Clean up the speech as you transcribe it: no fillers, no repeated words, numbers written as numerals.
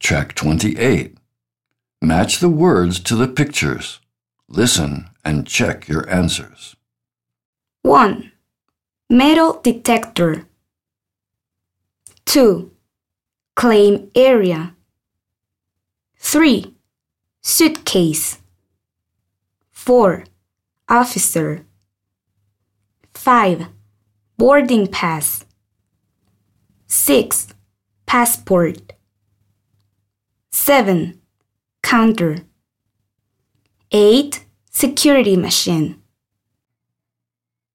Track 28. Match the words to the pictures. Listen and check your answers. 1. Metal detector. 2. Claim area. 3. Suitcase. 4. Officer. 5. Boarding pass. 6. Passport. 7. Counter. 8. Security machine.